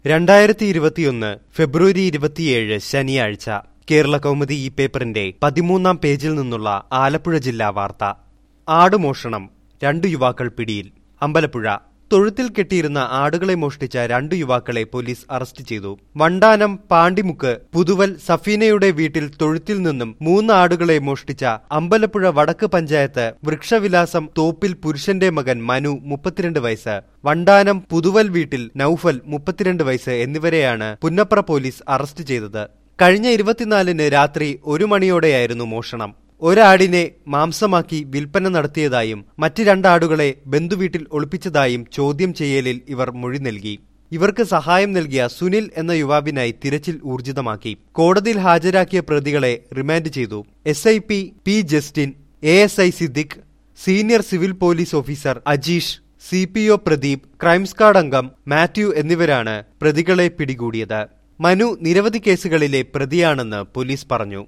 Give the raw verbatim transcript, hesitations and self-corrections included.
രണ്ടായിരത്തി ഇരുപത്തിയൊന്ന് ഫെബ്രുവരി ഇരുപത്തിയേഴ് ശനിയാഴ്ച കേരള കൗമുദി ഈ പേപ്പറിന്റെ പതിമൂന്നാം പേജിൽ നിന്നുള്ള ആലപ്പുഴ ജില്ലാ വാർത്ത. ആടുമോഷണം, രണ്ടു യുവാക്കൾ പിടിയിൽ. അമ്പലപ്പുഴ. തൊഴുത്തിൽ കെട്ടിയിരുന്ന ആടുകളെ മോഷ്ടിച്ച രണ്ടു യുവാക്കളെ പോലീസ് അറസ്റ്റ് ചെയ്തു. വണ്ടാനം പാണ്ടിമുക്ക് പുതുവൽ സഫീനയുടെ വീട്ടിൽ തൊഴുത്തിൽ നിന്നും മൂന്ന് ആടുകളെ മോഷ്ടിച്ച അമ്പലപ്പുഴ വടക്ക് പഞ്ചായത്ത് വൃക്ഷവിലാസം തോപ്പിൽ പുരുഷന്റെ മകൻ മനു മുപ്പത്തിരണ്ട് വയസ്സ്, വണ്ടാനം പുതുവൽ വീട്ടിൽ നൌഫൽ മുപ്പത്തിരണ്ട് വയസ്സ് എന്നിവരെയാണ് പുന്നപ്ര പോലീസ് അറസ്റ്റ് ചെയ്തത്. കഴിഞ്ഞ ഇരുപത്തിനാലിന് രാത്രി ഒരു മണിയോടെയായിരുന്നു മോഷണം. ഒരാടിനെ മാംസമാക്കി വിൽപ്പന നടത്തിയതായും മറ്റ് രണ്ടാടുകളെ ബന്ധുവീട്ടിൽ ഒളിപ്പിച്ചതായും ചോദ്യം ചെയ്യലിൽ ഇവർ മൊഴി നൽകി. ഇവർക്ക് സഹായം നൽകിയ സുനിൽ എന്ന യുവാവിനായി തിരച്ചിൽ ഊർജിതമാക്കി. കോടതിയിൽ ഹാജരാക്കിയ പ്രതികളെ റിമാൻഡ് ചെയ്തു. S I P P Justin, A S I Siddique, senior civil police officer Ajeesh, C P O Pradeep, crime squad അംഗം മാത്യു എന്നിവരാണ് പ്രതികളെ പിടികൂടിയത്. മനു നിരവധി കേസുകളിലെ പ്രതിയാണെന്ന് പോലീസ് പറഞ്ഞു.